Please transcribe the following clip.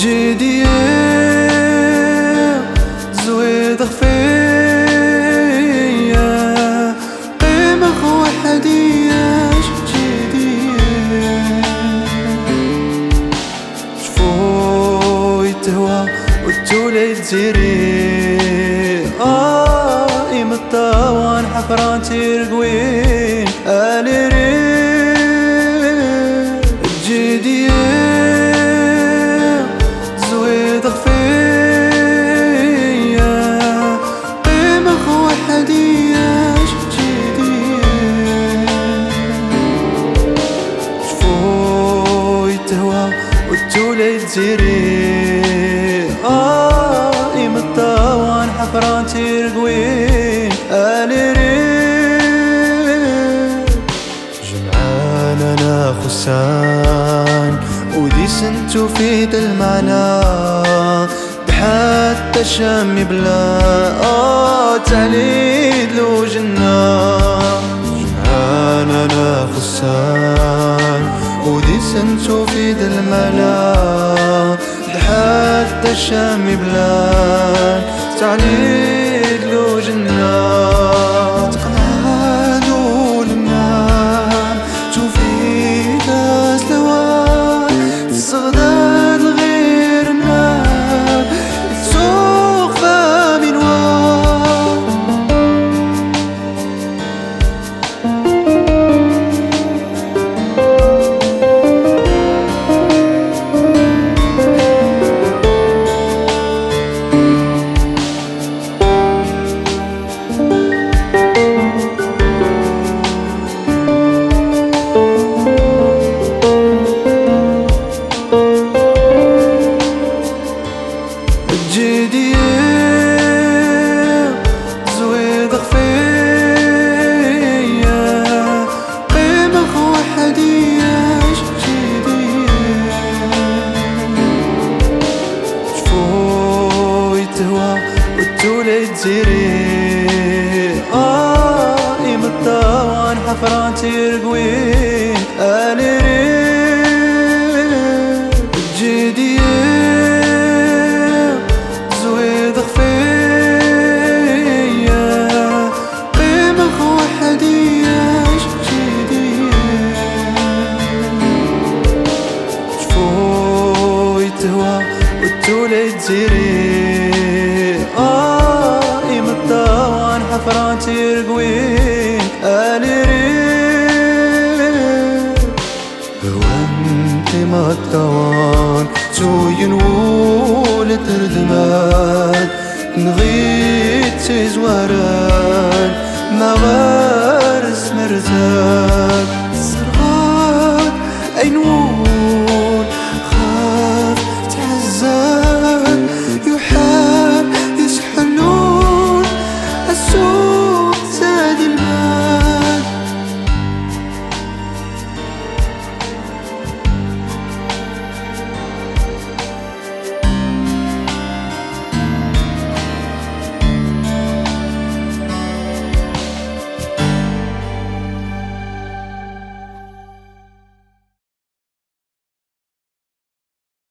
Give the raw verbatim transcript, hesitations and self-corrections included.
جدية زويد خفية قيمة خو حدياش جدية شفوي تهوى والتولي تزيري آه إيم الطوان حفران تيرقوين آلي ريب جدية زويد خفية قيمة خو حدياش جدية شفوي تهوى والتولي تزيري آه إيم الطوان حفران تيرقوين آلي ريب جمعان أنا خسان ودي سنتو في المعنى حتى الشام بلا آه تعليد لو جنة جمعان أنا خسان ودي سنتو في المعنى حتى الشام بلاد تعليد لو جنة تقعدوا للنام تشوفي ناس لوان الصغدان غير النار تسوق فامي نوار جدية زويد خفية قيمة خو حدياش جدية شفوي تهوى والتولي تزيري آه إيم الطوان حفران تيرقوين آلي ريب جدية زويد خفية قيمة خو حدياش جدية شفوي تهوى والتولي تزيري آه إيم الطوان حفران تيرقوين آلي ريب هو انت ما الطوان توين ولد ردمان نغيت سيزواران ما غارس مرتان سرغات أين